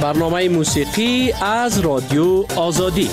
برنامه موسیقی از رادیو آزادی.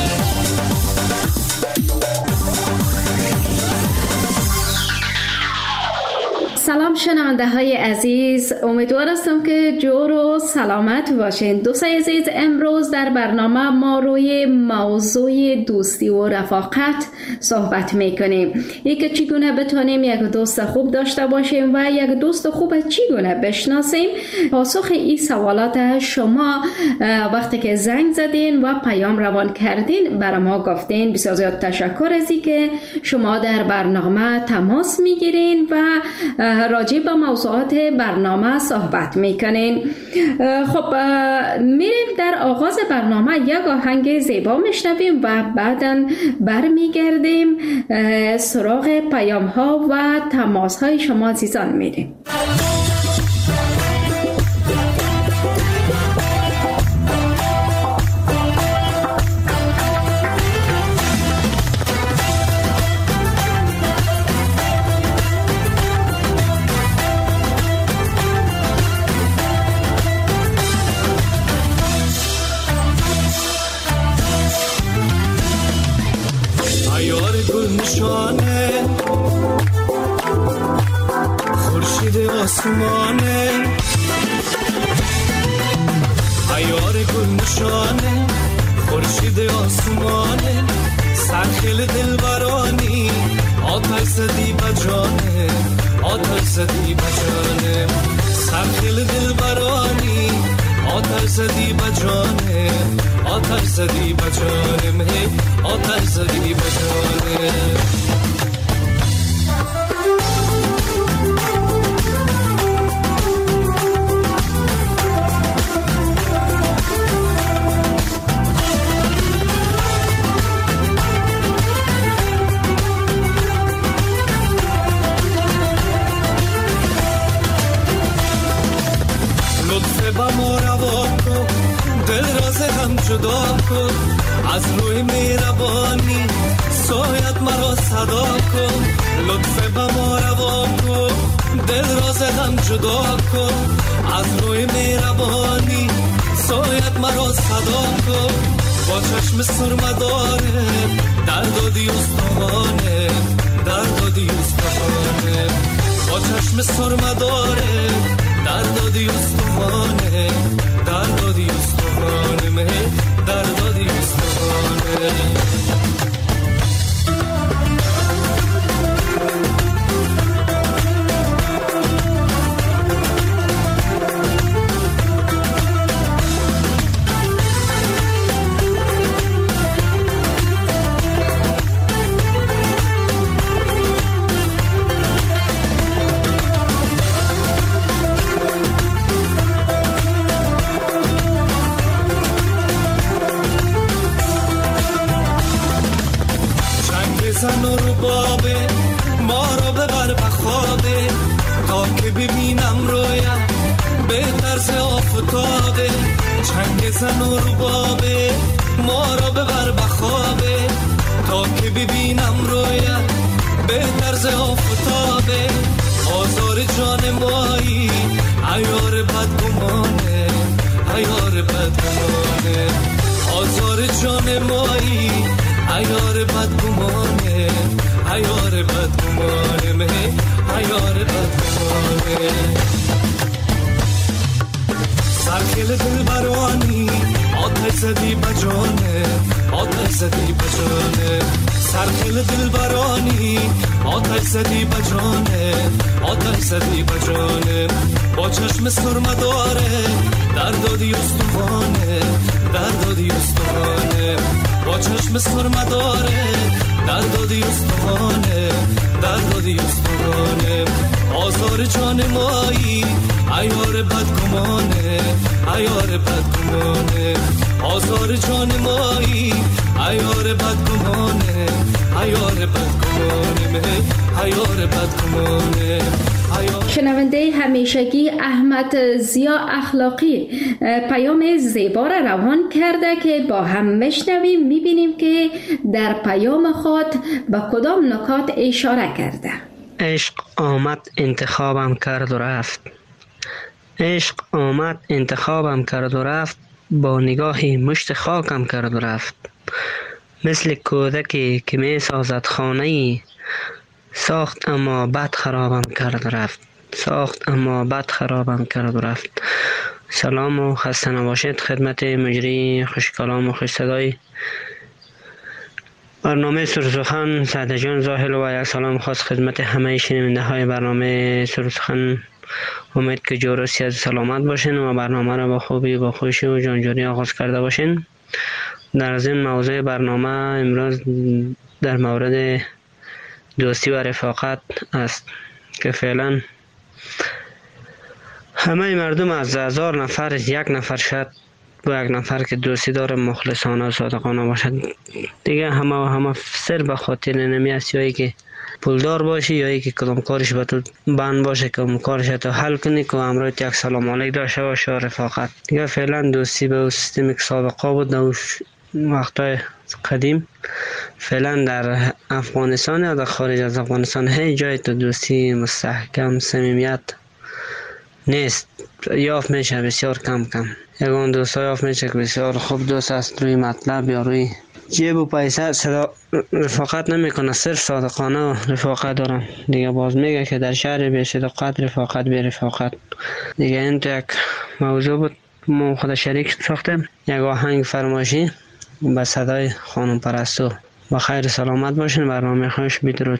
سلام شنونده های عزیز، امیدوار هستم که جور و سلامت باشین. دوستای عزیز، امروز در برنامه ما روی موضوع دوستی و رفاقت صحبت میکنیم. یک چگونه بتونیم یک دوست خوب داشته باشیم و یک دوست خوب چگونه بشناسیم. پاسخ این سوالات شما وقتی که زنگ زدین و پیام روان کردین برای ما گفتین. بسیار زیاد تشکر از اینکه شما در برنامه تماس میگیرین و راجع به موضوعات برنامه صحبت میکنین. خب میریم در آغاز برنامه یک آهنگ زیبا میشنویم و بعداً برمیگردیم سراغ پیام ها و تماس های شما عزیزان میریم. خورشید آسمانه، عیار گل نشانه، خورشید آسمانه، سرخیل دلبرانی، آتش زدی بجانه، آتش زدی بجانه، سرخیل دلبرانی، آتش زدی بجانه، آتش زدی بجانه، آتش زدی بجانه. جدا کن از روی مهربانی، سایت مرا صدا کن، لطف به ما روا کن، دل راز غم جدا کن از روی مهربانی، سایت مرا صدا کن، با چشم سرمداره درد و دیوستانه، درد و دیوستانه، با چشم سرمداره درد و دیوستانه، درد و دیوستانه، درد و دیوستانه. زن و ربابه ما رو ببر بخوابه، تا که ببینم رویم به طرز آفتابه، چنگ زن و ربابه ما رو ببر بخوابه، تا که ببینم رویم به طرز آفتابه، آزار جان مایی عیار بدگمانه، عیار بدگمانه، آزار جان مایی عیار بدگمانه، عیار بدگمانه، عیار بدگمانه. سرخیل دلبرانی، آتش زدی بجانه، آتش زدی بجانه، سرخیل دلبرانی، آتش زدی بجانه، آتش زدی بجانه، با چشم سرمداره درد و دیوستانه، درد و دیوستانه، با چشم سرمداره درد و دیوستانه، درد و دیوستانه، آزار جان مایی عیار بدگمانه، عیار بدگمانه، آزار جان مایی عیار بدگمانه، عیار بدگمانه، عیار بدگمانه. شنونده همیشگی احمد ضیا اخلاقی پیام زیبا را روان کرده که با هم میشنویم، میبینیم که در پیام خود به کدام نکات اشاره کرده. عشق آمد انتخابم کرد و رفت، عشق آمد انتخابم کرد و رفت، با نگاهی مشت خاکم کرد و رفت. مثل کودکی که می سازد خانه‌ای، ساخت اما بد خرابم کرد و رفت. ساخت اما بد خرابم کرد و رفت. سلام و خسته نباشید خدمت مجری خوش کلام و خوش صدای برنامه سرسخن سعد جان زاهل و یک سلام خاص خدمت همه شنونده های برنامه سرسخن. امید که جور و صحت سلامت باشین و برنامه را با خوبی با خوشی و جانجوری آغاز کرده باشین. در از این موضوع برنامه امروز در مورد دوستی و رفاقت است که فعلا همه مردم از 1000 نفر یک نفر شاید با یک نفر که دوستی داره مخلصانه و صادقانه باشد. دیگه همه سر به خاطر نمی است، یا ای که پولدار باشی یا ای که کدام کارش به تو بند باشه که اون کارش تو حل کنی که امروز یک سلام علیک داشته باشه و رفاقت. دیگه فعلا دوستی به سیستمی که سابقه بود در وقتای قدیم فعلا در افغانستان یا در خارج از افغانستان هیچ جای تو دوستی مستحکم صمیمیت نیست. یافت میشه بسیار کم. یگان دوست ها یافت میشه که بسیار خوب دوست است، روی مطلب یا روی جیب و پیسه رفاقت نمیکنه، صرف صادقانه و رفاقت دارم. دیگه باز میگه که در شهر بی صداقت رفاقت بی رفاقت. دیگه این تو یک موضوع بود ما خود شریک ساختیم. یک آهنگ فرمایشی به صدای خانم پرستو. با خیر سلامت باشین. برنامه خوش بدرود.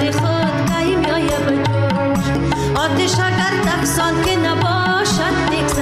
آتش اگر تفسان که نباشد یک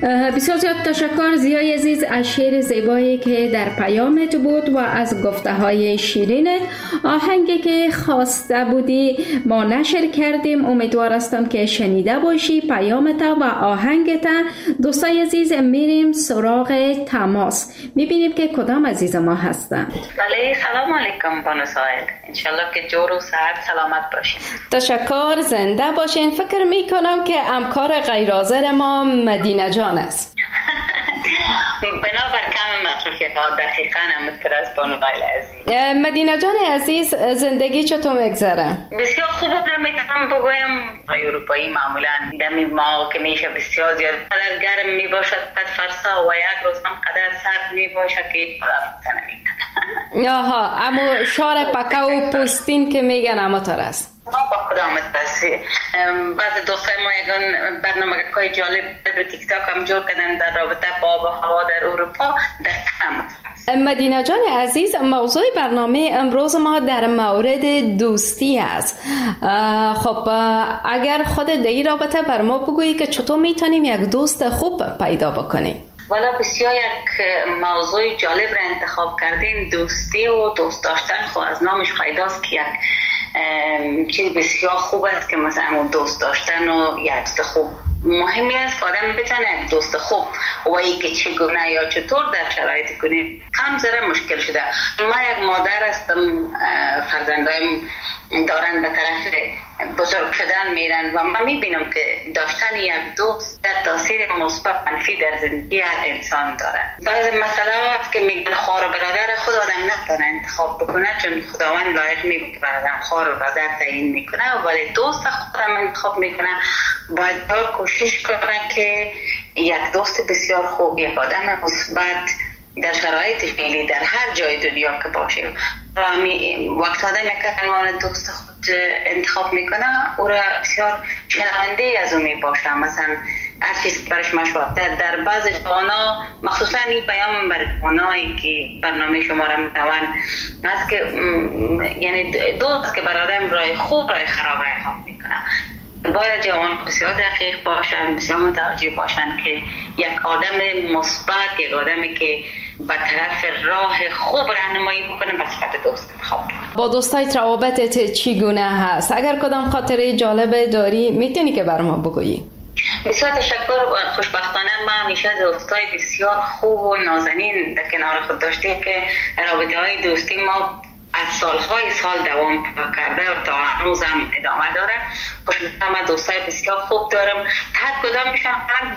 بسیار زیاد تشکر زیای عزیز از شعر زیبایی که در پیامت بود و از گفته های شیرینت. آهنگی که خواسته بودی ما نشر کردیم، امیدوار هستم که شنیده باشی پیامت و آهنگت. دوستای عزیز میریم سراغ تماس، میبینیم که کدام عزیز ما هستند. بله، سلام علیکم بانو سائل، انشالله که جور و صحت سلامت باشین. تشکر، زنده باشین. فکر میکنم که همکار غیر حاضر ما مدینه جان است. بنابر کم مصروفیت ها دقیقاً همونطور از بانو غیل عزیز. مدینه جان عزیز، زندگی چطور میگذره؟ بسیار خوب میتونم بگویم. اروپایی معمولا دمی ما که میشه بسیار زیاد قدر گرم میباشد، قد فرسا و یک روز هم قدر سرد میباشد که خدا نمیتونه. آها، اما شار پکه و پوستین که میگن اما تر است. با خدا متوسط. بعض دوستای ما یکان برنامه های جالب در تیک تاک هم جور کردن در رابطه با آب و هوا در اروپا. مدینه جان عزیز، موضوع برنامه امروز ما در مورد دوستی است. خب اگر خود در این رابطه بر ما بگویی که چطور میتونیم یک دوست خوب پیدا بکنیم؟ والا بسیار یک موضوع جالب را انتخاب کردین. دوستی و دوست داشتن خب از نامش پیداست که یک چیز بسیار خوب است که مثلا دوست داشتن و یک دوست خوب مهمی است که آدم بتونه یک دوست خوب و ای که چگونه یا چطور در شرایط کنید کم ذره مشکل شده. ما یک مادر هستم، فرزندایم دارن به طرف بزرگ شدن میرن و من میبینم که داشتن یک دوست در تاثیر مثبت منفی در زندگی هر انسان داره. بعض مسئله هست که میگن خواهر و برادر خود آدم نتونه انتخاب بکنه، چون خداوند لایق میگه که آدم خواهر و برادر تعیین میکنه، ولی دوست خود هم انتخاب میکنه. باید کوشش کنه که یک دوست بسیار خوب، یک آدم مثبت در شرایط فعلی در هر جای دنیا که باشه، وقت آدم یک عنوان دوست خود انتخاب میکنه او را بسیار شنونده از او میباشه. مثلا هر چیز برش مشورت در بعض جوانا، مخصوصا این پیام بر جوانایی که برنامه شما را میتوان است که یعنی دوست که بر آدم راه خوب راه خراب را انتخاب میکنه. باید جوان بسیار دقیق باشن، بسیار متوجه باشن که یک آدم مثبت، یک آدمی که به طرف راه خوب راهنمایی بکنه به صفت دوست انتخاب کنه. با دوستایت روابطت چگونه هست؟ اگر کدام خاطره جالب داری میتونی که بر ما بگویی؟ بسیار تشکر. خوشبختانه ما همیشه دوستای بسیار خوب و نازنین در کنار خود داشتیم که رابطه های دوستی ما از سالهای سال دوام کرده و تا هنوز هم ادامه داره. خوشبختانه من دوستای بسیار خوب دارم، هر کدامشان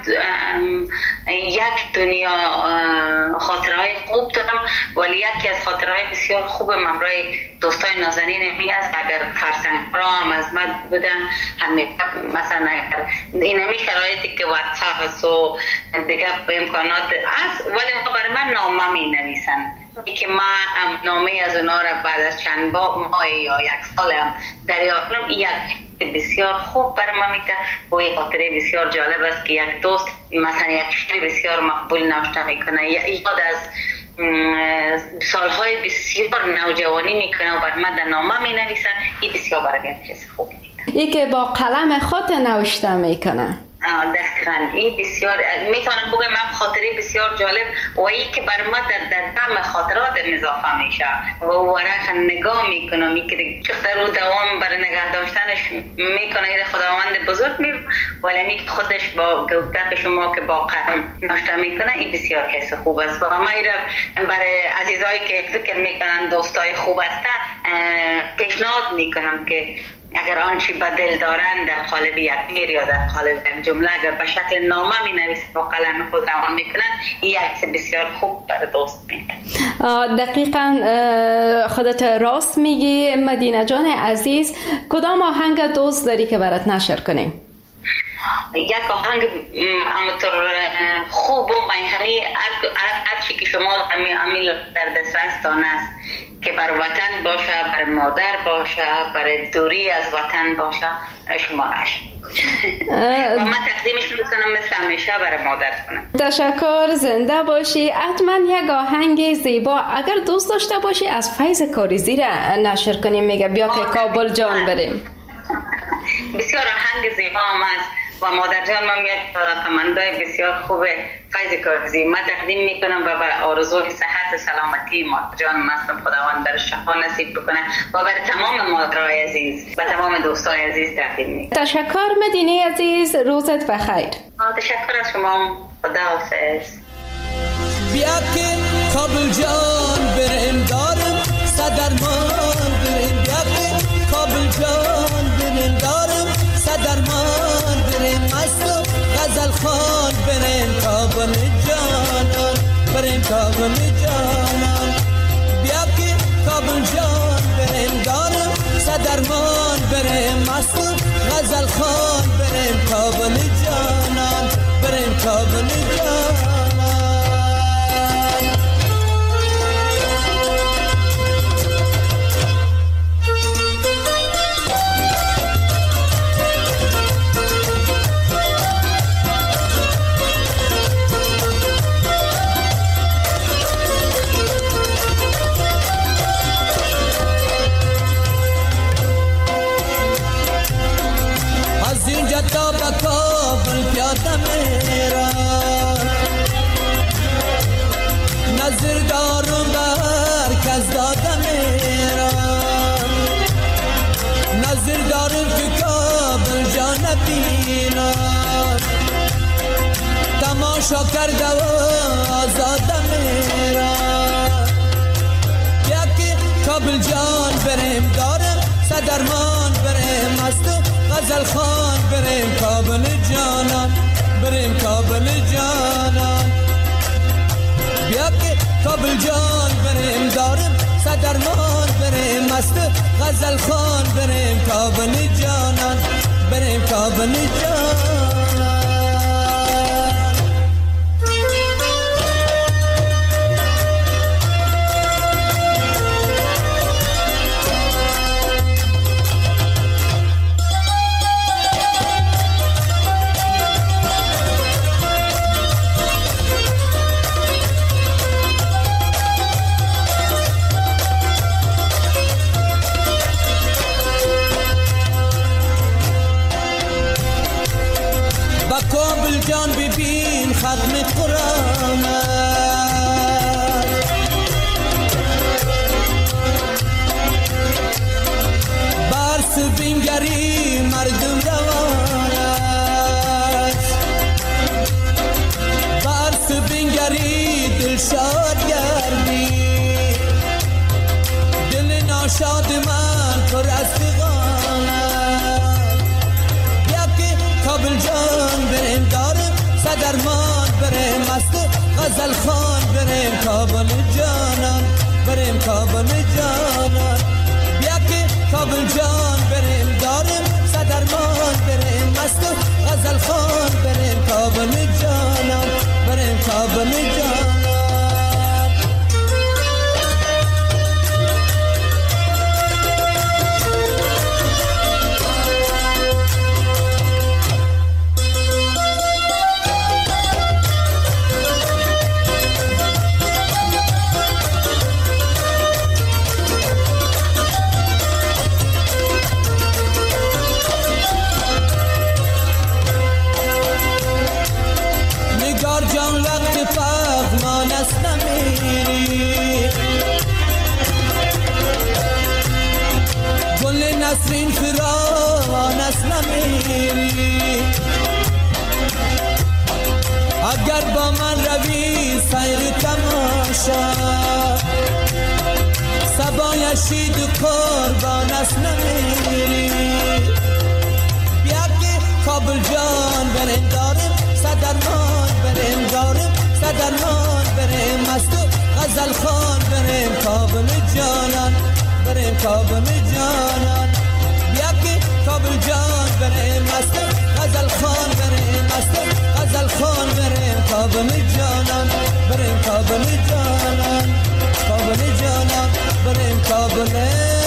یک دنیا خاطرهای خوب دارم، ولی یکی از خاطرهای بسیار خوب من برای دوستای نازنین می است. اگر فرزند را هم از من بودن مثلا این همی شرایطی که واتساپ است و دیگه امکانات است، ولی برای من نامه می نویسن که من نامه از اونا را بعد از چند ماه یا یک سال هم دریافت کنم. یک بسیار خوب برای من میگه و یک خاطره بسیار جالب است که یک دوست مثلا یک شعر بسیار مقبول نوشته میکنه، یاد از سالهای بسیار نوجوانی میکنه و برای من در نامه می نویسن. این بسیار برای من چیز خوب میکنه. ای که با قلم خود نوشته میکنه. دقیقاً این بسیار میتونم بگم من خاطره بسیار جالب و این که بر ما در دم خاطرات اضافه میشه و ورق نگاه میکنم که چقدر رو دوام برای نگه داشتنش میکنه. این خداوند بزرگ می ولی خودش با گفتن شما که با قلم نوشته میکنه این بسیار حس خوب است. و ما برای عزیزایی که فکر میکنن دوستای خوب هستن پیشنهاد میکنم که اگر آنچه به دل دارن در قالب یک شعر یا در قالب یک جمله اگر به شکل نامه می نویسن با قلم خود روان میکنن، این یک بسیار خوب برای دوست میکنن. دقیقاً خودت راست میگی مدینه جان عزیز. کدام آهنگ دوست داری که برات نشر کنیم؟ یک آهنگ همونطور خوب و منحنی هر چی که شما امیل در دسترستان است که بر وطن باشه، بر مادر باشه، برای دوری از وطن باشه، شما و من تقدیمش میکنم مثل همیشه برای مادر کنم. تشکر، زنده باشی. حتما یک آهنگ زیبا اگر دوست داشته باشی از فیض کاریزی را نشر کنیم. میگه بیا که کابل جان بریم. بسیار آهنگ زیبا هم است و مادر جان من یک علاقه‌مندای بسیار خوب فیض کاغذی من تقدیم میکنم و به آرزوی صحت سلامتی مادر جان هستم. خداوند در شفا نصیب بکنه و بر تمام مادرای عزیز و تمام دوستای عزیز تقدیم میکنم. تشکر مدینه عزیز، روزت بخیر. تشکر از شما. خداحافظ. بیا که کابل جان بریم دارم صدرمان بریم، بیا که کابل جان بریم دارم صدرمان بریم، مست و غزل خوان بریم کابل جانان بریم کابل جانان. بیا که کابل جان بریم دارم صدرمان بریم، مست و غزل خوان بریم کابل جانان بریم کابل جانان. تا به کابل پیاده میرم، نظر دارم به هر کس داده میرم، نظر دارم که کابل جا نبینم، تماشا کرده و آزاده میرم. بیا که کابل جان بریم دارم صدرمان بریم، مست غزل خوان بریم کابل جانان بریم کابل جانان. بیا که کابل جان بریم دارم صدرمان بریم، مست غزل خوان بریم کابل جانان بریم کابل جانان. کابل جان ببین ختم قرآن، برس بینگری مردم روان است، برس بینگری دل شاد گردی، دل ناشاد من پر از فغان است. بیا که کابل جان بریم دارم صدرمان بریم، مست غزل خوان بریم کابل جانان بریم کابل جانان. بیا که کابل جان بریم دارم صدرمان بریم، مست غزل خوان بریم کابل جانان بریم کابل جانان. جان وقت پغمان است نمیری، گل نسرین فراوان است نمیری، اگر با من روی سیر تماشا سبای شید قربان است نمیری. بیا که کابل جان بریم دارم صدرمان بریم دارم صدرمان بریم، مست غزل خوان بریم کابل جانان بریم کابل جانان. بیا که کابل جان بریم مست غزل خوان بریم، مست غزل خوان بریم کابل جانان بریم کابل جانان کابل جانان بریم کابل جانان.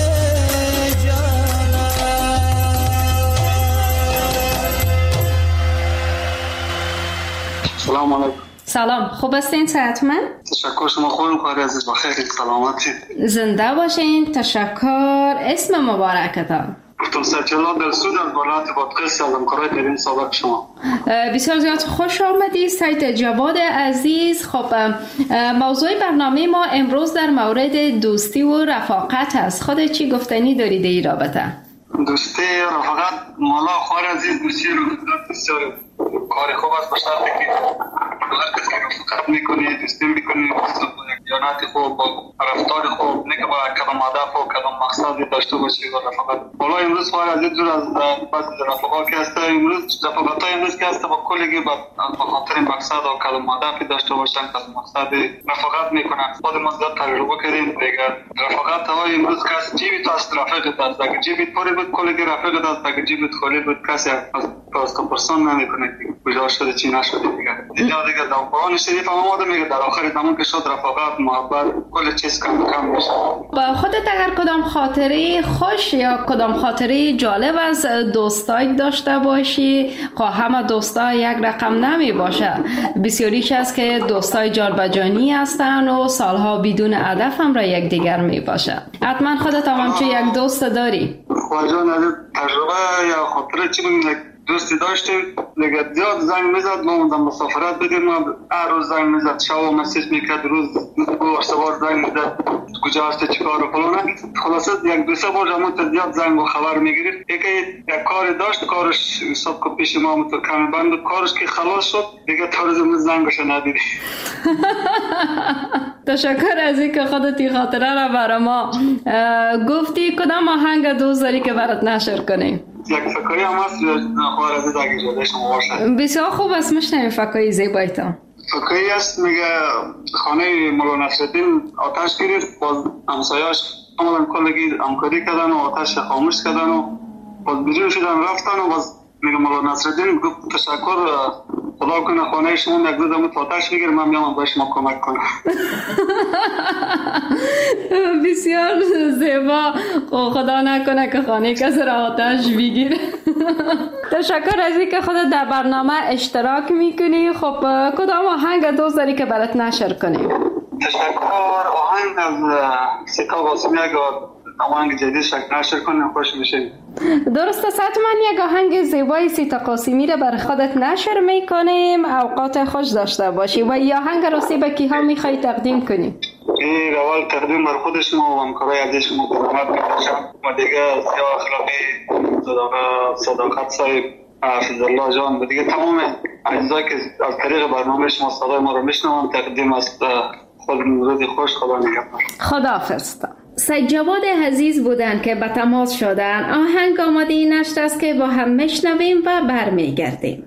سلام علیکم. سلام، خوب هستین؟ صحتمند؟ تشکر، شما خوبین؟ کاری عزیز بخیر، سلامتی. زنده باشین. تشکر. اسم مبارکتان؟ دکتر سجلا در سود از ولایت بادغیس از همکارای در این سابق شما. بسیار زیاد خوش آمدید سید جواد عزیز. خب موضوع برنامه ما امروز در مورد دوستی و رفاقت است. خود چی گفتنی دارید در این رابطه؟ دوستی و رفاقت مولا خوار عزیز بسیار کار خوب است، به شرطی که هر کس که رفاقت میکنه دوستی میکنه دیانت خوب با رفتار خوب، نه که با کدام هدف و کدام مقصدی داشته باشی و رفاقت. حالا امروز خوار عزیز دور از بعض رفاقات که هست، امروز رفاقت های امروز که هست با کلگی با خاطر مقصد و کدام هدفی داشته باشن، کدام مقصد رفاقت میکنن. خود ما زیاد تجربه کردیم دیگه. رفاقت های امروز که هست جیبی تو است رفاقت است، اگه جیبی پره بود کلگی رفاقت است، اگه جیبی خالی بود کسی از کمپرسون نمیکنه کجا شده چی نشده دیگه. دیگه در قرآن شریف هم آمده میگه در آخر زمان که شد رفاقت محبت کل چیز کم میشه. با خودت اگر کدام خاطره خوش یا کدام خاطره جالب از دوستای داشته باشی، همه دوستا یک رقم نمی باشه، بسیاریش است که دوستای جانبجانی هستن و سالها بدون هدف هم را یک دیگر می باشه. حتما خودت هم همچون یک دوست داری. خواجان از تجربه یا خاطره چی بودیم دوستی داشتیم دیگه، زیاد زنگ میزد، ما اونجا مسافرت بدیم، ما هر روز زنگ میزد، شب و مسیج میکرد، روز و سوار زنگ میزد کجا هستی چی کار و فلانه. خلاصه یک دو سه بار همون زیاد زنگ و خبر میگیرید. یک کاری داشت، کارش حساب که پیش ما تو کمی بند بود، کارش که خلاص شد دیگه تا روز امروز زنگش ندیدی. تشکر از اینکه خودتی خاطره را برای ما گفتی. کدام آهنگ دوست داری که برات نشر کنیم؟ یک فکری هم هست خوار عزیز اگه اجازه شما باشه. بسیار خوب است، میشنویم فکری زیبایتان. فکری است میگه خانه مولا نصرالدین آتش گرفت، باز همسایه‌اش کاملا کلگی همکاری کردن و آتش خاموش کردن و باز بیرون شدن رفتن و باز میگه مولا نصرالدین گفت تشکر، خدا کنه خانه شما یک دو دم آتش بگیره، من میام به شما کمک کنم. بسیار زیبا. خدا نکنه که خانه کسی را آتش بگیره. تشکر از اینکه خودت در برنامه اشتراک میکنی. خب کدام آهنگ دوست داری که برات نشر کنیم؟ تشکر. آهنگ از سیتا قاسمی اگه آهنگ جدید نشر کنیم خوش میشه. درست است، حتما یک آهنگ زیبای سیتا قاسمی را برای خودت نشر میکنیم. اوقات خوش داشته باشی. و یا آهنگ راستی به کیها میخوای تقدیم کنیم؟ این اول تقدیم بر خود شما و همکارای عزیز شما برامت میکنم و دیگه سیاه اخلاقی صداقت صاحب حفظ الله جان و دیگه تمام اجزایی که از طریق برنامه شما صدای ما رو میشنوم تقدیم است. خود روز خوش، خدا نگهدار. خداحافظ. سید جواد عزیز بودن که به تماس شدن. آهنگ آماده نشت است که با هم میشنویم و برمیگردیم.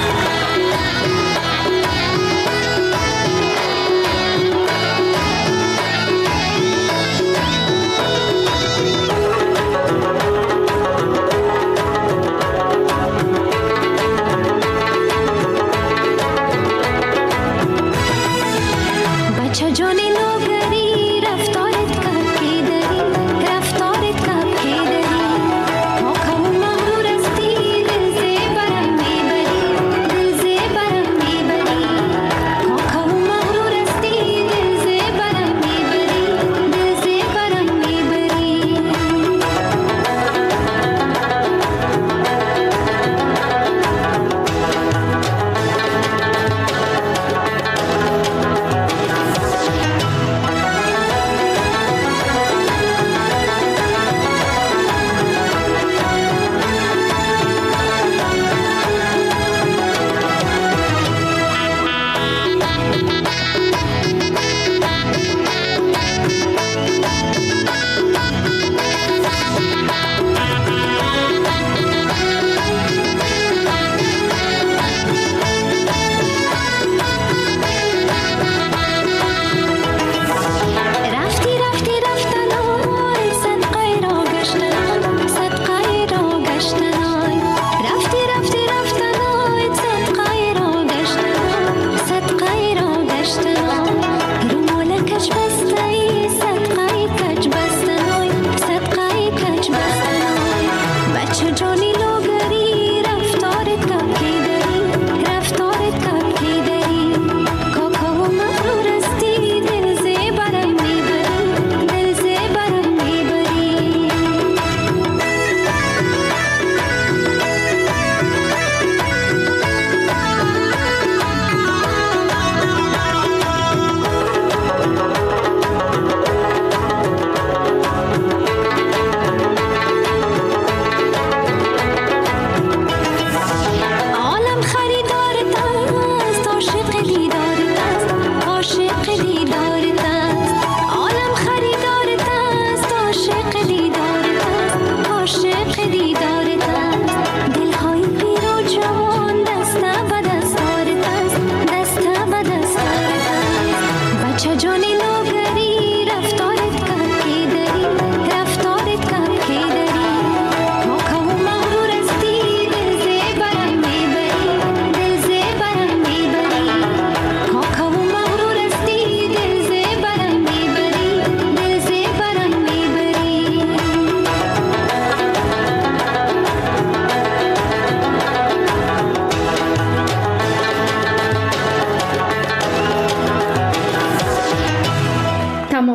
بچه جانی نوگری رفتارت کب کی داری، رفتارت کب کی داری، ما کم مغرور استی دل زیبرم میبری، دل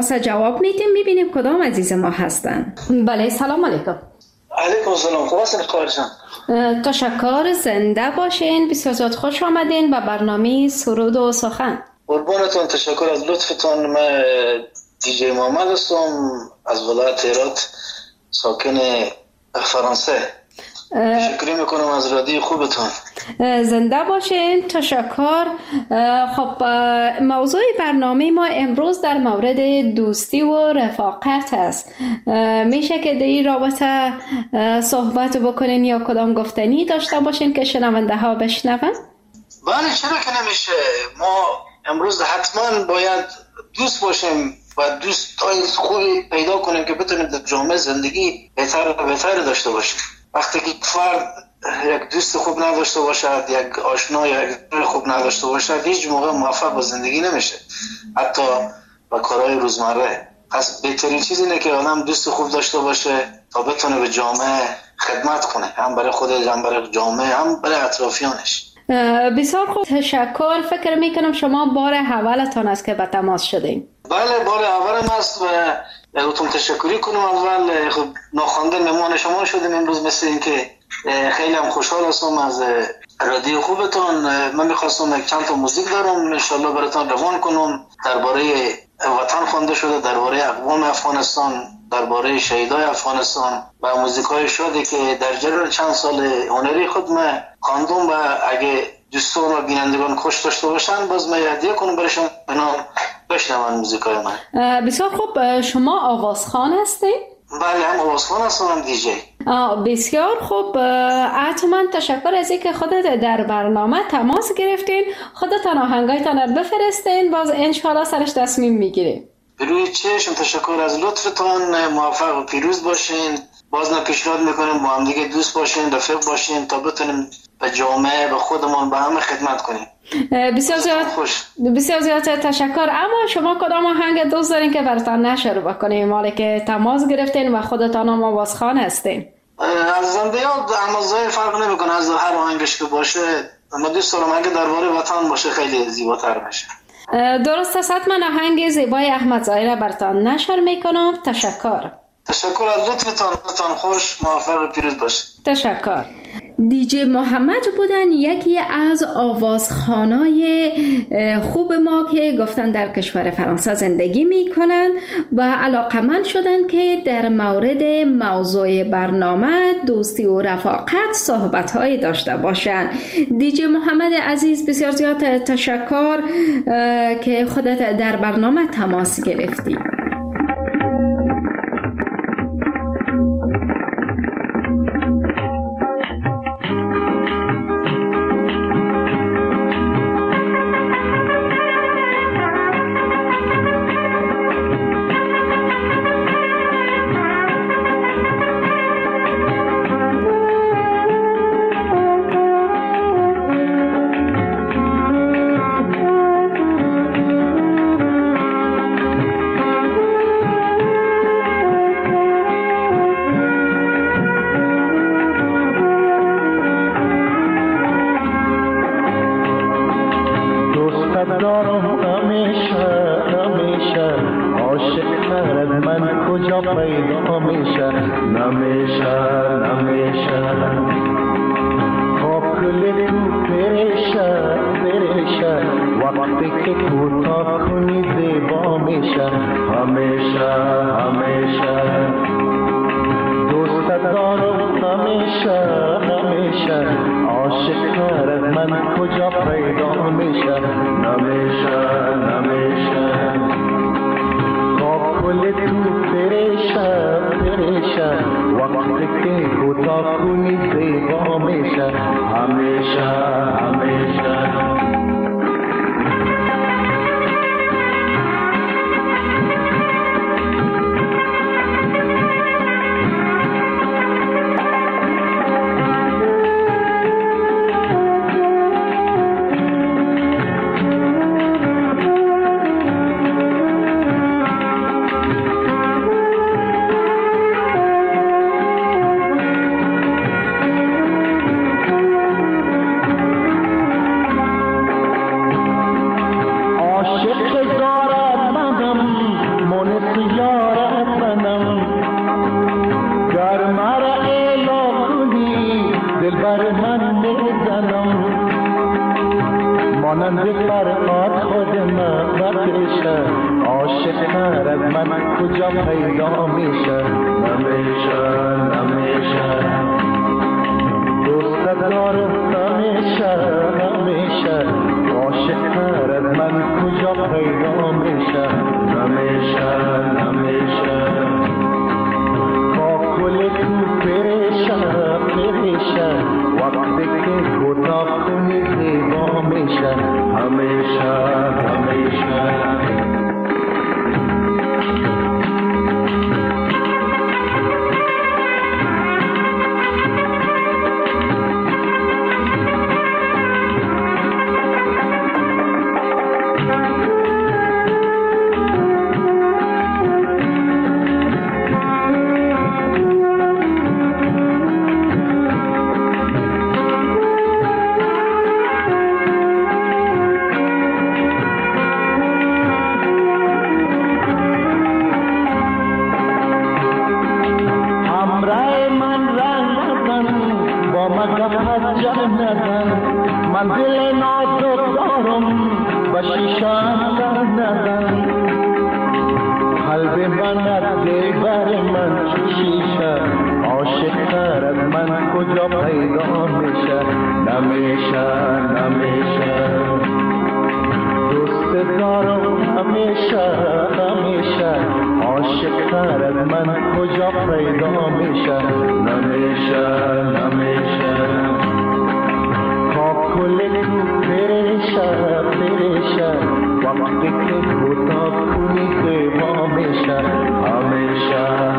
تماس جواب میدیم، میبینیم کدام عزیز ما هستن. بله سلام علیکم. علیکم سلام. خوب هستین خواهرشان؟ تشکر، زنده باشین. بسیار زیاد خوش آمدین به برنامه سرود و سخن. قربانتون، تشکر از لطفتون. من دیجی محمد هستم از ولایت هرات، ساکن فرانسه. تشکر میکنم از رادیو خوبتون. زنده باشین. تشکر. خب موضوع برنامه ما امروز در مورد دوستی و رفاقت است. میشه که در این رابطه صحبت بکنین یا کدام گفتنی داشته باشین که شنونده ها بشنون؟ بله، چرا که نمیشه. ما امروز حتما باید دوست باشیم و دوستای خوبی پیدا کنیم که بتونیم در جامعه زندگی بهتر داشته باشیم. وقتی که فرد یک دوست خوب نداشته باشد، یک آشنا یا یک خوب نداشته باشد، هیچ موقع موفق به زندگی نمیشه، حتی با کارهای روزمره. پس بهترین چیز اینه که آدم دوست خوب داشته باشه تا بتونه به جامعه خدمت کنه، هم برای خودش، هم برای جامعه، هم برای اطرافیانش. بسیار خوب، تشکر. فکر میکنم شما بار اولتان است که به تماس شدین. بله، بار اولم است و اتون تشکری کنم. اول خب ناخوانده مهمان شما شدیم امروز، مثل این که خیلی هم خوشحال هستم از رادیو خوبتون. من میخواستم یک چند تا موزیک دارم انشالله براتون روان کنم، درباره وطن خوانده شده، درباره اقوام افغانستان، درباره شهیدای افغانستان و موزیکای شده که در جریان چند سال هنری خود من خواندم و اگه دوستان و بینندگان خوش داشته باشن باز من هدیه کنم برشون بنام بشنون موزیکای من. بسیار خوب. شما آوازخوان هستین؟ بله، هم آوازخوان هستم هم دیجی. بسیار خوب. حتما تشکر از اینکه خودت در برنامه تماس گرفتین. خودتان آهنگایتان رو بفرستین، باز انشالله سرش تصمیم میگیریم. بروی چشم. تشکر از لطفتان. موفق و پیروز باشین. باز پیشنهاد میکنیم با هم دیگه دوست باشین، رفیق باشین تا بتونیم به جامعه، به خودمون، به همه خدمت کنیم. بسیار زیاد تشکر. اما شما کدام آهنگ دوست دارین که براتون نشر بکنیم، مالی که تماس گرفتین و خودتان هم آوازخوان هستین؟ از زندگیات احمدزاده فرق نمیکنه، از هر آهنگش که باشه. ما دوست دارم اگه درباره وطن باشه خیلی زیباتر بشه. درست است. حتما آهنگ زیبای احمدزاده را براتون نشر میکنم. تشکر. تشکر از لطفتان. خوش، موفق و پیروز باشید. تشکر. دیجی محمد بودن، یکی از آوازخوانای خوب ما که گفتن در کشور فرانسه زندگی میکنن و علاقمند شدن که در مورد موضوع برنامه دوستی و رفاقت صحبت‌هایی داشته باشن. دیجی محمد عزیز، بسیار زیاد تشکر که خودت در برنامه تماس گرفتی. مانند فرهاد خود من بشه، عاشق تر از من کجا پیدا میشه؟ نمیشه دوست دارم همیشه، عاشق تر از من کجا پیدا میشه؟ نمیشه با کل تو پریشه وقتی که کوتاه کنی زیبا میشه. همیشه من دل نازک دارم و شیشان ندارم، قلب من از دل بر من شیشه، عاشق تر از من کجا پیدا میشه؟ نمیشه دوست دارم همیشه، عاشق تر از من کجا پیدا میشه؟ نمیشه کل تو پریشه وقتی که کوتاه کنی زیبا میشه. همیشه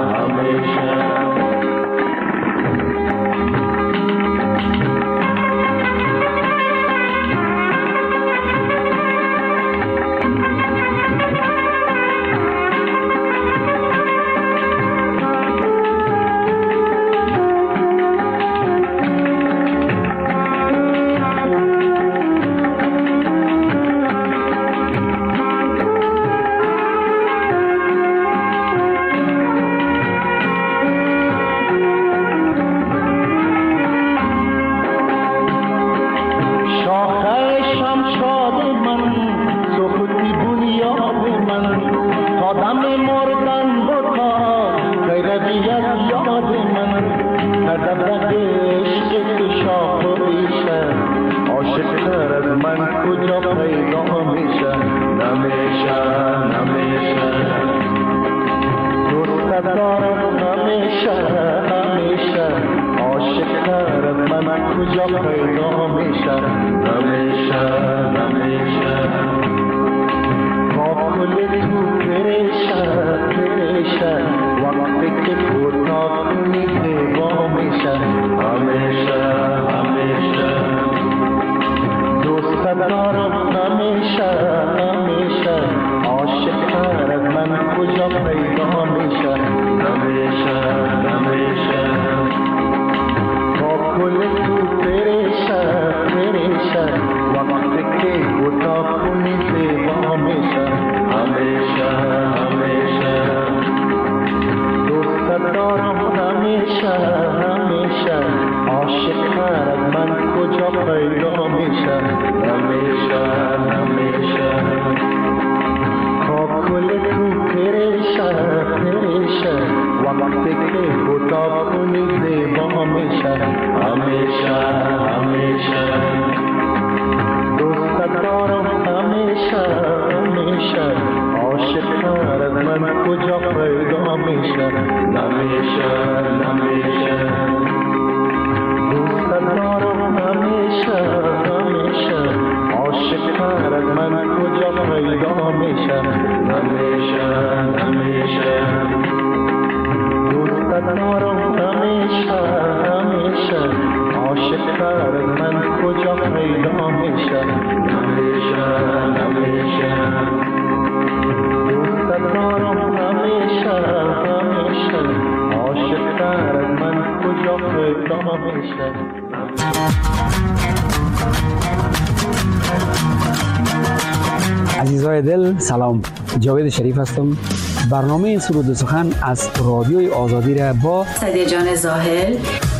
عزیزای دل سلام، جاوید شریف هستم. برنامه سرود و سخن از رادیوی آزادی را با سعدیه جان زاهل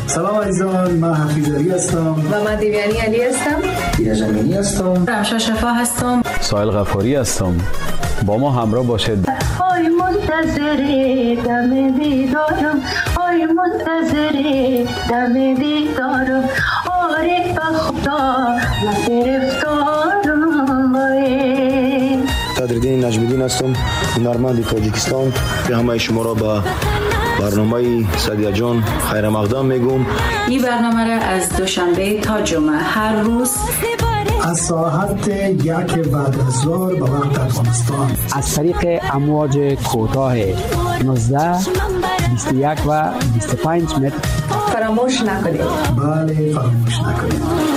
سلام عزیزان، من حفیظ علی هستم و من دیویانی علی هستم. ایرج امینی هستم. رمشا شفا هستم. سایل غفاری هستم. با ما همراه باشید. ای منتظر دم دیدارم، ای منتظر دم دیدارم، آره بخدا گرفتارم. صدرالدین نجم‌الدین هستم، هنرمند تاجیکستان. همه شما را به برنامه سعدیه جان خیر مقدم میگم. این برنامه را از دوشنبه تا جمعه هر روز از ساعت 1 بعد از ظهر به وقت افغانستان از طریق امواج کوتاه 19 21 و 25 متر فراموش نکنید. بله، فراموش نکنید.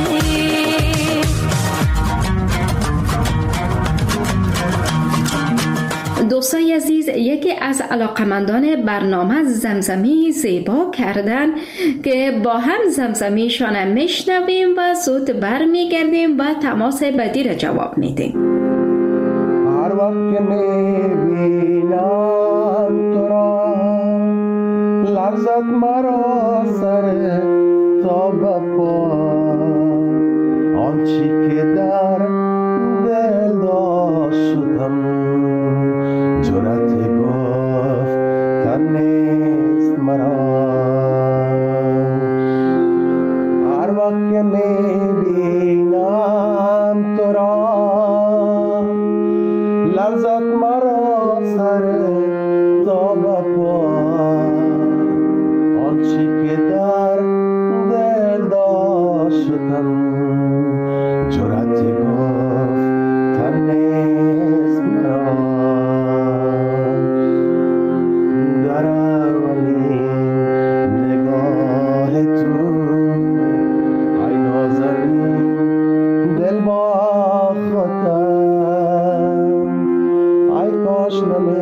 دوستای عزیز، یکی از علاقمندان برنامه زمزمی زیبا کردن که با هم زمزمیشان میشنویم و زود برمیگردیم و تماس بعدی را جواب میدیم. هر وقت که میبینم تو را لرزد مرا سر تا به پا، آنچی که در دل داشتم جرأت گفتن نیست مرا. هر وقت که میبینم تو را لرزد مرا سر تا به پا، آنچی که در دل داشتم جرأت گفتن نیست مرا. در اولین نگاه تو ای نازنین دل با خودم، ای کاش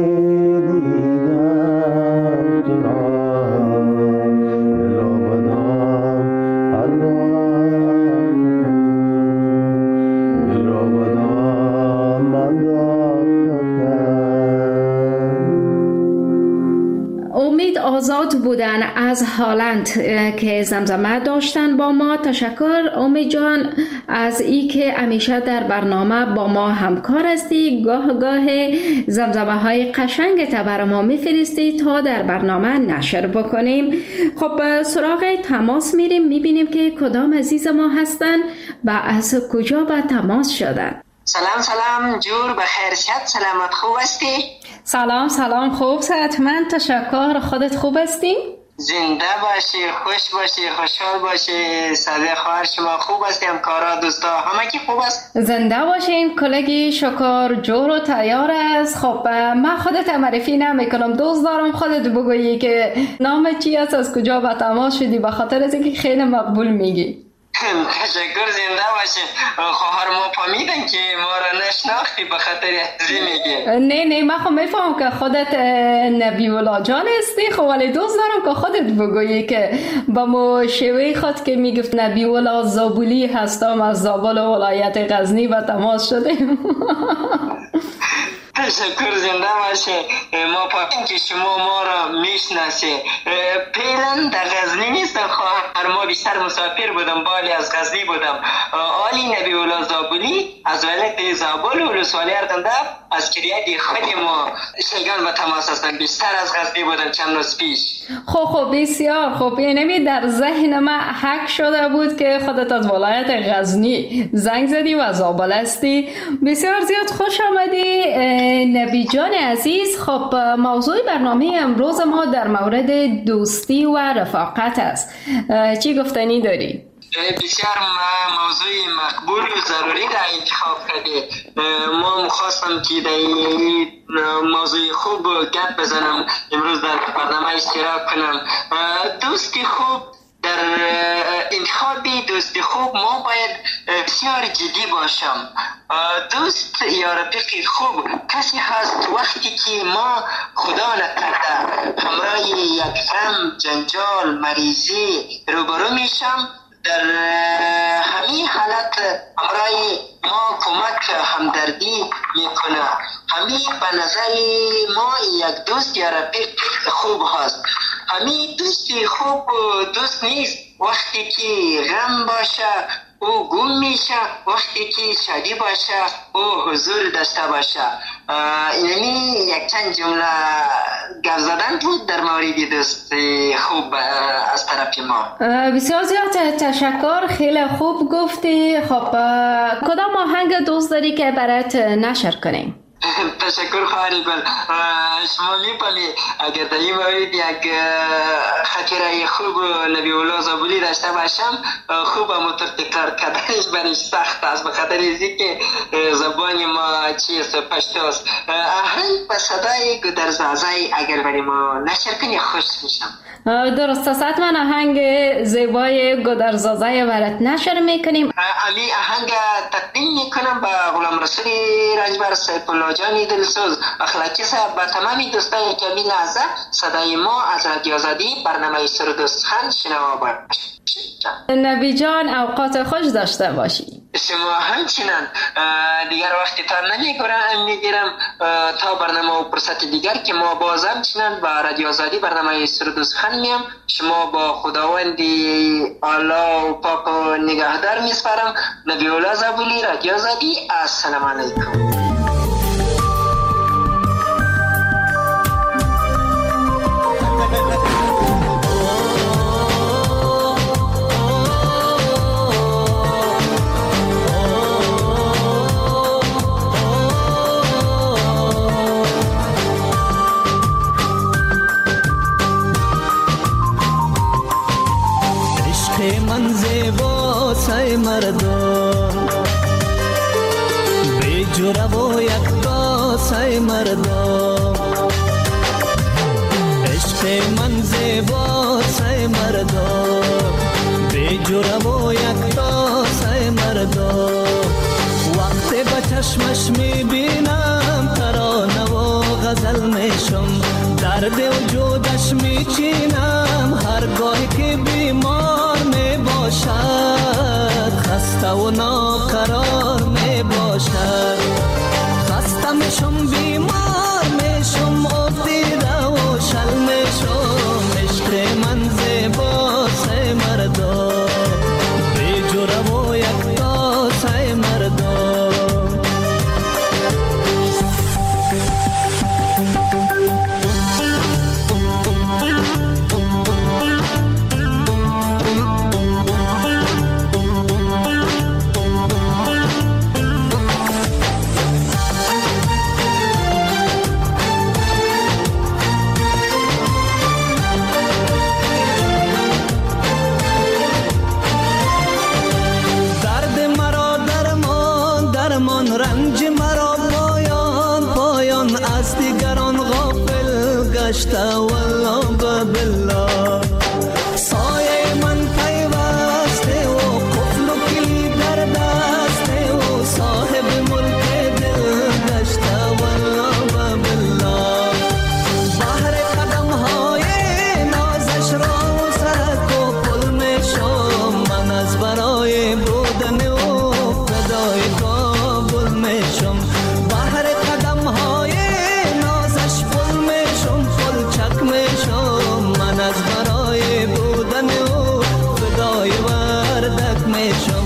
نمیدیدم تو را دل آبادان انداختم، دل آبادان انداختم. امید آزاد بودن از هالند که زمزمه داشتن با ما. تشکر امید جان از ای که همیشه در برنامه با ما همکار هستی. گاه زمزمه های قشنگ تا برای ما میفرستی تا در برنامه نشر بکنیم. خب سراغ تماس میریم، میبینیم که کدام عزیز ما هستن و از کجا به تماس شدن. سلام جور بخیر، سلامت، خوب هستی؟ سلام خوب، صحتمند، تشکر. خودت خوب هستی؟ زنده باشی، خوش باشی، خوشحال باشی. صدیق خواهر شما خوب هستی؟ همکارا، دوستا همه کی خوب است؟ زنده باشین. کلگی شکر جور و تیار است. خب من خودت معرفی نمیکنم، دوست دارم خودت بگویی که نام چی است، از کجا به تماس شدی، به خاطر از اینکه خیلی مقبول میگی. تشکر، زنده باشین. خواهر ما فهمیدن که ما را نشناختی به خاطر ازی میگی. نه من خب میفهم که خودت نبی الله جان هستی، خب ولی دوست دارم که خودت بگویی که با مو شیوه خود که میگفت نبی الله زابلی هستم، از زابل ولایت غزنی و تماس شدیم. تشکر، زنده باشه. ما فهمیدیم که شما ما را میشناسی. پیلن در غزنی نیستم خواهر، ما بیشتر مسافر بودم، بالی از غزنی بودم. آلی نبی الله زابلی از ولایت زابل ولسوالی اردندب از کریت خود ما شیگان به تماس هستم، بیشتر از غزنی بودم چند روز پیش. خب بسیار خوب. یعنی در ذهن من حک شده بود که خودت از ولایت غزنی زنگ زدی و زابل هستی. بسیار زیاد خوش آمدی نبی جان عزیز. خب موضوع برنامه امروز ما در مورد دوستی و رفاقت است. چی گفتنی داری؟ بسیار موضوع مقبول و ضروری را انتخاب کرده. ما خواستم که در این موضوع خوب گپ بزنم، امروز در برنامه اشتراک کنم. دوستی خوب، در انتخاب دوستی خوب ما باید بسیار جدی باشم. دوست یا رفیق خوب کسی هست وقتی که ما خدا نکرده همراه یک غم، جنجال، مریضی روبرو میشم، در همین حالت همراه ما کمک همدردی میکنه. همین به نظر ما یک دوست یا رفیق خوب هست. همین دوستی خوب دوست نیست. وقتی که غم باشه او گم میشه، وقتی که شادی باشه او حضور داشته باشه. اینمی یک چند جمله گفت زدن بود در مورد دوست خوب از طرف ما. بسیار زیاد تشکر، خیلی خوب گفتی. خب کدام آهنگ دوست داری که برات نشر کنیم؟ تشکر خواهری گل. شما می‌پنی اگر در این مورد یک خاطره خوب نبی الله زابلی داشته باشم، خوب همونطور تکرار کردنش برش سخت است، به خاطر اینکه که زبان ما چیست پشتوست. آهنگ به صدای گودرزازای اگر برای ما نشر کنی خوش میشم. درست است، حتما آهنگ زیبای گودرزازای برات نشر میکنیم. علی آهنگ تقدیم میکنم به غلام رسول رجبر سیف الله جانی دلسوز اخلاقی صاحب، به تمامی دوستان کمی لحظه صدای ما از رادیو آزادی برنامه سرود و سخن شنوا باش. نبی جان اوقات خوش داشته باشی. شما همچنان. دیگر وقتی تا نمیگیرم تا برنامه و فرصت دیگر که ما باز همچنان با رادیو آزادی برنامه سرود و سخن میم. شما با خداوندی اعلی و پاک و نگهدار میسپارم. نبی الله زابلی، رادیو آزادی. السلام علیکم. من زیبا سای مردم بی جرا و یکتا سای مردم، عشق من زیبا سای مردم بی جرا و یکتا سای مردم. وقتی با چشمش میبینم ترانه و غزل میشم، درد وجودش میچینم هرگاهی که بیمار باشد، خسته و ناقرار می باشد. خسته میشم بیمار میشم افتیده و شل میشم. عشق من زیبا سای مردم بی جرا و یکتا سای مردم. رنج مرا پایان پایان از دیگران غافل گشته والله بالله. سایه من پیوسته و قفل و کلید در دسته و صاحب ملک دل گشته والله بالله. بحر قدم های نازش را سرک و پل میشم، من از برای بودن و فدای کابل میشم. بحر قدم های نازش پل میشم، پل چک میشم، من از برای بودن و فدای وردک میشم.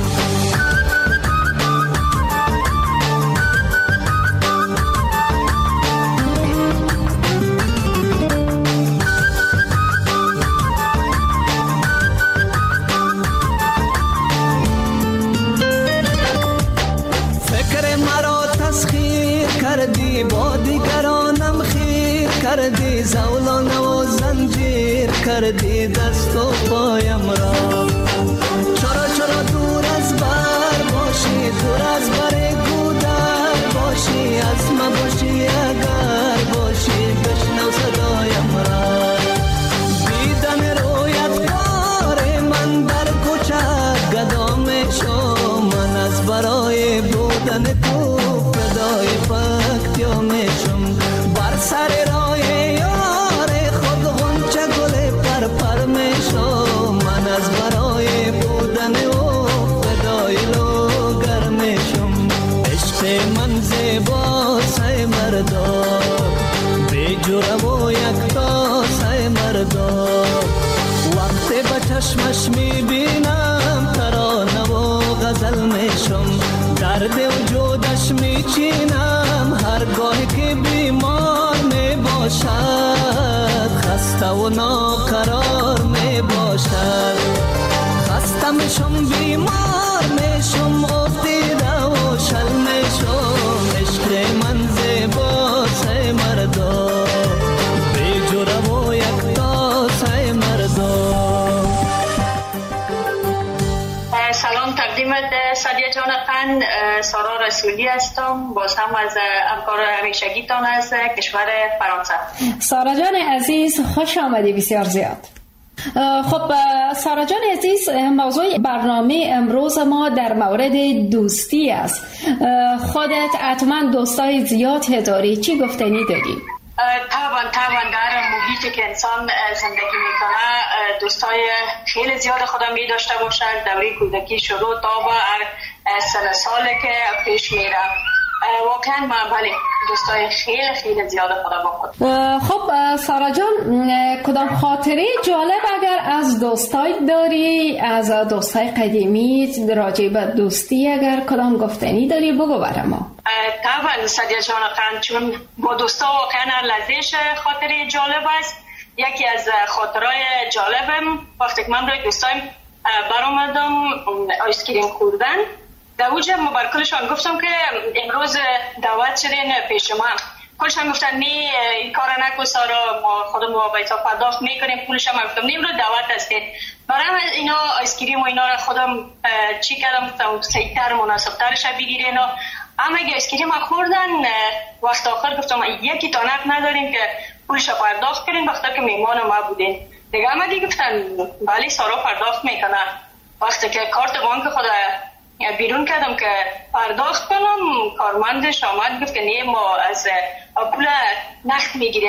کردی با دیگرانم خیر کردی، زولانه و زنجیر کردی دست و پایم را. چرا چرا دور از بر باشی، دور از بر گودر باشی، از ما باشی اگر باشی بشنو صدایم را. دیدن رویت کار من در کوچه گدا میشم، من از برای بودن تو فدای پاکتیا میشم. بر سر راه یار خود غنچه گل پر پر میشم، من از برای بودن او فدای لوگر میشم. من زیبا سای مردا بی جرم و یک تا سای مردا وقتی به چشمش میبینم ترانه و غزل میشم درد وجودش میچینم هرگاه که بیمار میباشد خسته و ناقرار میباشد خسته میشم بیمار میشم افتیده و شل میشم عشق من زیبا سای مردا بی جرم و یک تا سای مردا. سلام تقدیمت سادیا جان قند، سارا رسولی هستم، باز هم از همکار همیشگیتان از کشور فرانسه. سارا جان عزیز خوش آمدی بسیار زیاد. خب سارا جان عزیز، موضوع برنامه امروز ما در مورد دوستی است. خودت حتما دوستای زیاد داری، چی گفتنی داری؟ طبعا در محیطی که انسان زندگی میکنه دوستای خیلی زیاد خودم می داشته باشد. دوره کودکی شروع تا به هر سن سالی که پیش میره واقعا من بله دوستای خیلی زیاد خودم با خود. خب سارا جان، کدام خاطره جالب اگر از دوستای داری، از دوستای قدیمی راجع به دوستی اگر کدام گفتنی داری بگو برام. طبعا سادیا جان قند، چون با دوستا واقعا لذیذ خاطره جالب است. یکی از خاطرهای جالبم وقتی که من روی دوستایم برآمدم آیسکریم خوردن، در اوجه ما بر کلشان گفتم که امروز دعوت شدین پیش من. کلشان گفتن نه این کار نکن سارا، ما خودمون با پرداخت میکنیم پولش. هم گفتم نه امروز دعوت هستید. برای اینا آیسکریم و اینا را خودم چی کردم، گفتم سریعتر مناسبترش بگیرین. اما اگه آیسکریم خوردن وقت آخر گفتم یکی تانک نداریم که پولش پرداخت کنیم وقتی که میمان ما بودین. دیگه همه دیگه گفتن بله سارا پرداخت میکنه. وقتی که کارت بانک خود بیرون کردم که پرداخت کنم، کارمندش آمد گفت که نه ما از پول نقد میگیریم.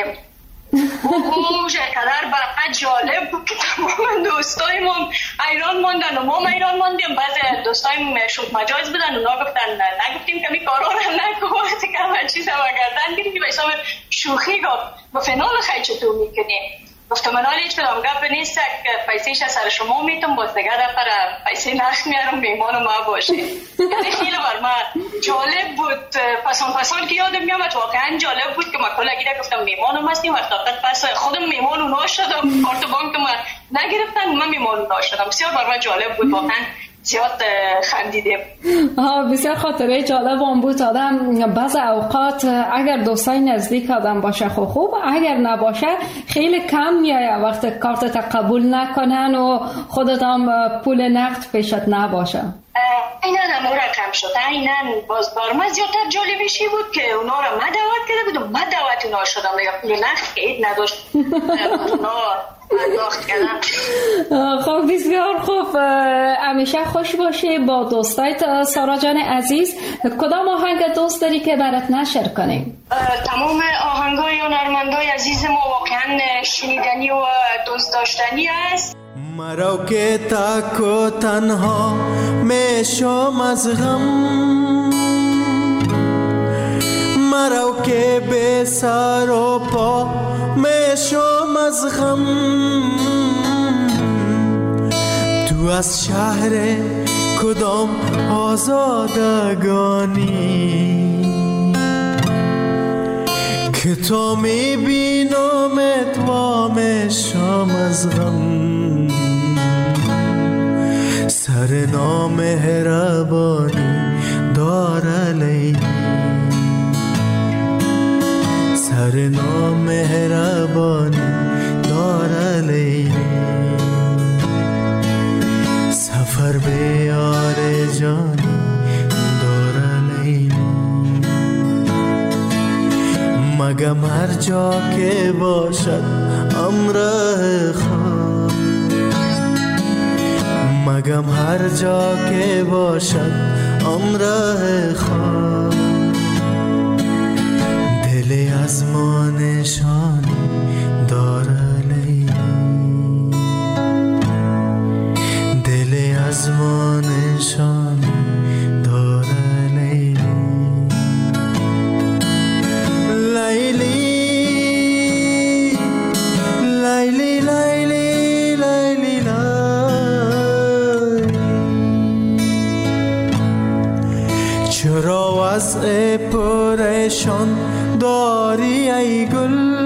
اوه چقدر برای جالب بود که تمام دوستایم ایران ماندن و ما ایران ماندیم. بعضی دوستایم شوخ مجاز بودن، اونا گفتن نگفتیم که می کارا رو نکن وقتی که همه چیز رو گردن گیریم. به حساب شوخی گفت فنال خیلی چطور میکنی؟ گفتم من حالی هیچ کدام گپ نیست که پیسیش از سر شما میتونم باز دیگه دفعه پیسی نخ میارم بیمان ما باشه. یعنی خیلی بر من جالب بود. پسان که یادم میامد واقعا جالب بود که من کلا گیره گفتم میمانم هستیم و پس خودم میمان اونا شدم. کارت بانک من نگرفتن، من میمان اونا شدم. بسیار بر من جالب بود، واقعا زیاد خندیدیم. بسیار خاطره جالب هم بود. آدم بعض اوقات اگر دوستای نزدیک آدم باشه خوب، اگر نباشه خیلی کم میایه وقتی کارت قبول نکنن و خودت هم پول نقد پیشت نباشه. اینا نمورا کم شد. اینا باز بارما زیادتر جالبشی بود که اونا را من دعوت کرده بودم، من دعوت اونا شدم دیگه پول نقد که اید نداشت اونا پرداخت کردم. خب بسیار خوب، همیشه خوش باشی با دوستایت. سارا جان عزیز، کدام آهنگ دوست داری که برات نشر کنیم؟ تمام آهنگای هنرمندای عزیز ما واقعا شنیدنی و دوست داشتنی است. مرا که تک و تنها میشم از غم، مرا که به سر و پا میشم از غم. تو از شهر کدام آزادگانی که تو میبینمت و میشم از غم. سر نامهربانی داره لیلی، سر نامهربانی داره لیلی. سفر به یار جانی داره لیلی. مگم هر جا که باشد امره خواه، مگم هر جا که باشد امره خواه. دل از ما نشانی داره لیلی، دل از ما نشانی داره لیلی. چرا وضع پریشان داری ای گل،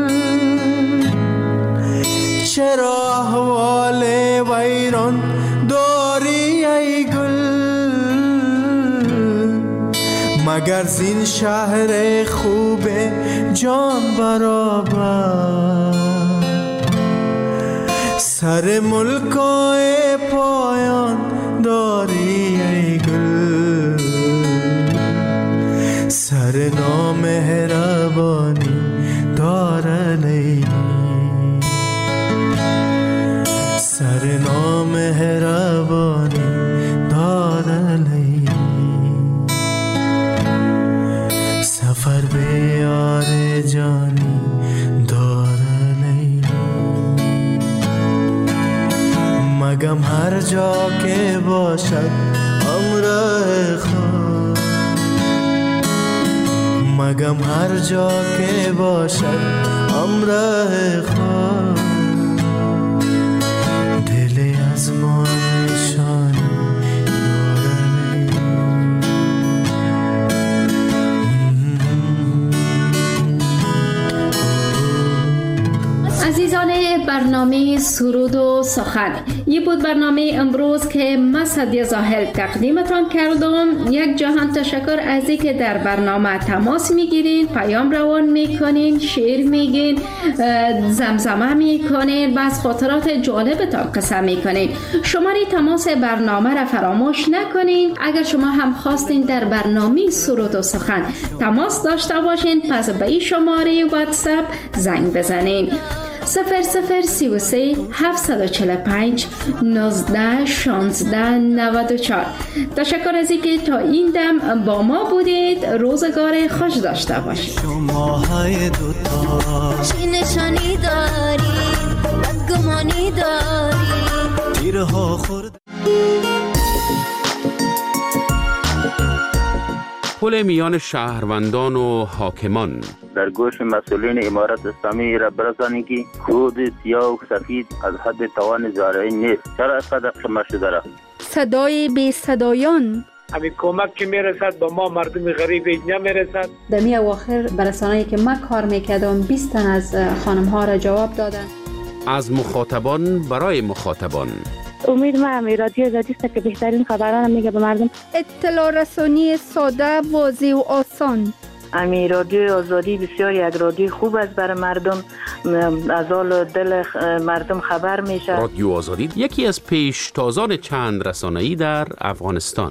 چرا احوال ویران داری ای گل، مگر زین شهر خوب جان برابر سر ملکای پایان داری ای گل، سر نامهربانی داره لیلی، سر نامهربانی داره لیلی، سفر به یار جانی داره لیلی، مگم هر جا که باشد همراه خود، مگم هر جا که باشد همراه خود، دل از ما نشان عزیزان برنامه سرود و سخن، یه بود برنامه امروز که من سعدیه زاهل تقدیمتان کردم. یک جهان تشکر از اینکه در برنامه تماس میگیرین، پیام روان میکنین، شعر میگین، زمزمه میکنین و از خاطرات جالبتان قصه میکنین. شماره تماس برنامه را فراموش نکنین. اگر شما هم خواستین در برنامه سرود و سخن تماس داشته باشین، پس به این شماره واتساپ زنگ بزنین 0033 745 19 16 94. تشکر از اینکه تا این دم با ما بودید. روزگار خوش داشته باشید. شماهای دوتا چی نشانی داری، بدگمانی داری، تیرها خورد. پل میان شهروندان و حاکمان. در گوش مسئولین امارت اسلامی را برسانید که خود سیاه و سفید از حد توان زارعی نیست. چرا اینقدر شما شده را؟ صدای بی صدایان. همین کمک که میرسد با ما مردم غریب نمیرسد. در می اواخر برسانه‌ای که من کار میکردم 20 تن از خانم ها را جواب دادن. از مخاطبان برای مخاطبان. امید من رادیو آزادی است که بهترین خبران میگه به مردم. اطلاع رسانی ساده، واضح و آسان. امی رادیو آزادی بسیار یک رادیو خوب است برای مردم، از حال دل مردم خبر میشه. رادیو آزادی یکی از پیشتازان چند رسانه‌ای در افغانستان.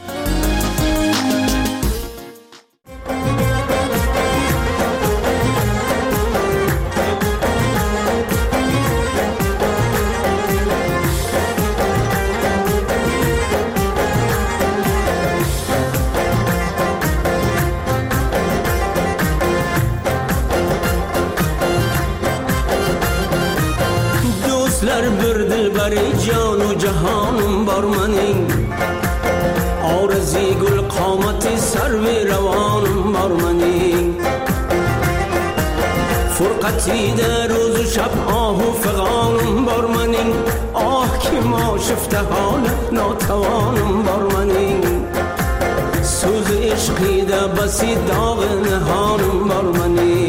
جان و جهانم بر منی، آرزی گل قامت سرو روانم بر منی، فرقتی در روز و شب آه و فغانم بر منی، آه که ما شفته حال ناتوانم بر منی، سوز عشقی ده بسی داغ نهانم بر منی.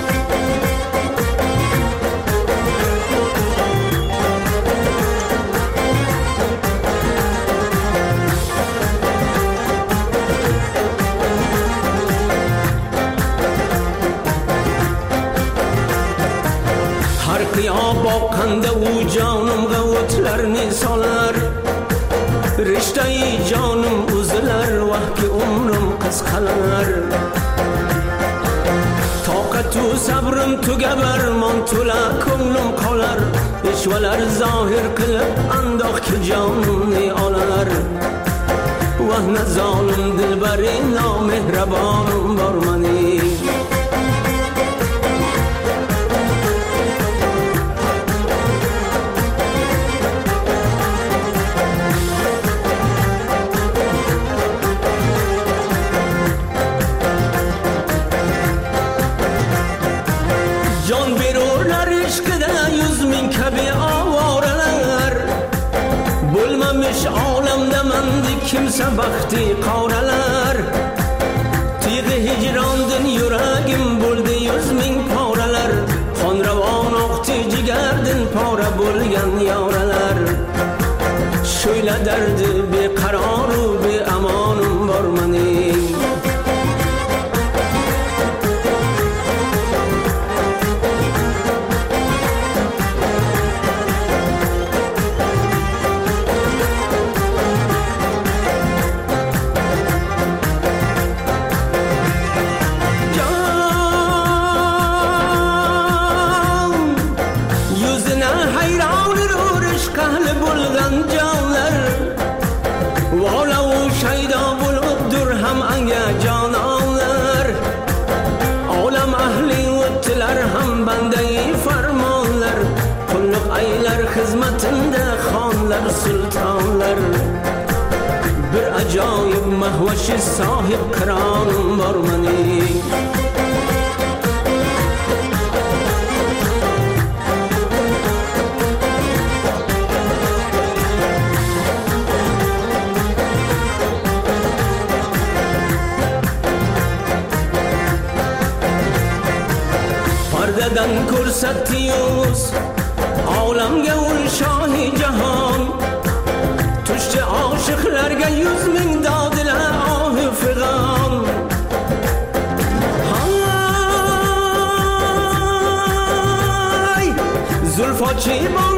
با کنده و جانم غوتلر نیسالر، رشته ای جانم اوزلر وحک عمرم قسخلر، طاقت و صبرم تو گبر من تو لکنم قلر، اشولر ظاهر قلب انداخ که جانم نیالر، وحن ظالم دل بری نامهربانم بر منی. Kimse vakti kavralar وش صاحب کران برمنی پرددن کرستیوس عالم گول شاه جهان تشت عاشقlarga 100 ming dodilar ah figan hay zulfa çiba